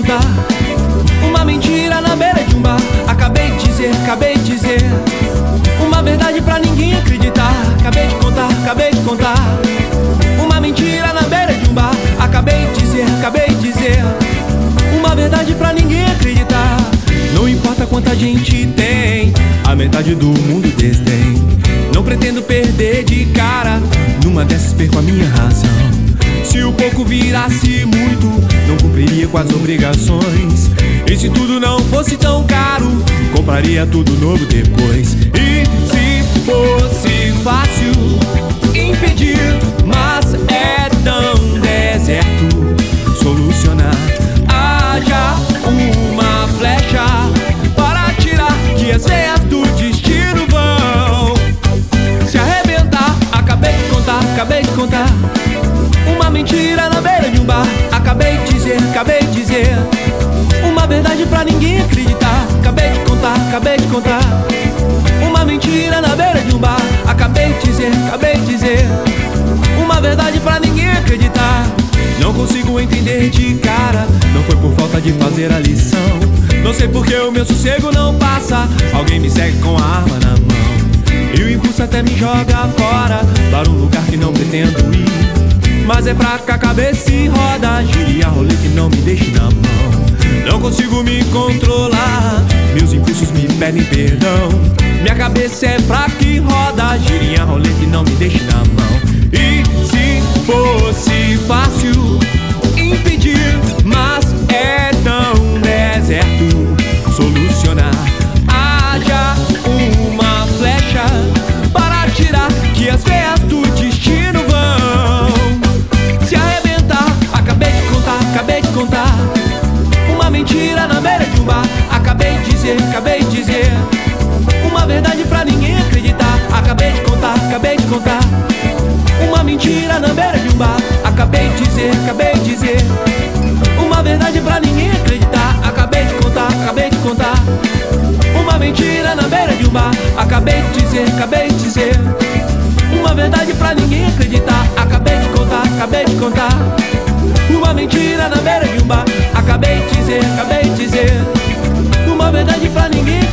contar uma mentira na beira de um bar. Acabei de dizer uma verdade pra ninguém acreditar. Acabei de contar uma mentira na beira de um bar. Acabei de dizer uma verdade pra ninguém acreditar. Não importa quanta gente tem, a metade do mundo desdém. Não pretendo perder de cara, numa dessas perco a minha razão. Se o pouco virasse muito, não cumpriria com as obrigações. E se tudo não fosse tão caro, compraria tudo novo depois. E se fosse fácil impedir, mas é tão deserto solucionar. Haja uma flecha para atirar, que as veias do destino vão se arrebentar. Acabei de contar uma mentira na beira de um bar. Acabei de dizer uma verdade pra ninguém acreditar. Acabei de contar uma mentira na beira de um bar. Acabei de dizer uma verdade pra ninguém acreditar. Não consigo entender de cara, não foi por falta de fazer a lição. Não sei porque o meu sossego não passa. Alguém me segue com a arma na mão, e o impulso até me joga fora, para um lugar que não pretendo ir. Mas é fraca a cabeça e roda, gire a roleta e não me deixe na mão. Não consigo me controlar, meus impulsos me pedem perdão. Minha cabeça é fraca e roda, gire a roleta e não me deixe na mão. E se fosse fácil impedir, mas é tão deserto solucionar. Haja uma flecha para atirar, que as veias do destino vão se arrebentar. Acabei de contar uma mentira na beira de um bar. Acabei de dizer uma verdade pra ninguém acreditar. Acabei de contar uma mentira na beira de um bar. Acabei de dizer uma verdade pra ninguém acreditar. Acabei de contar uma mentira na beira de um bar. Acabei de dizer uma verdade pra ninguém acreditar. Acabei de contar uma mentira na beira de um bar. Acabei de dizer uma verdade pra ninguém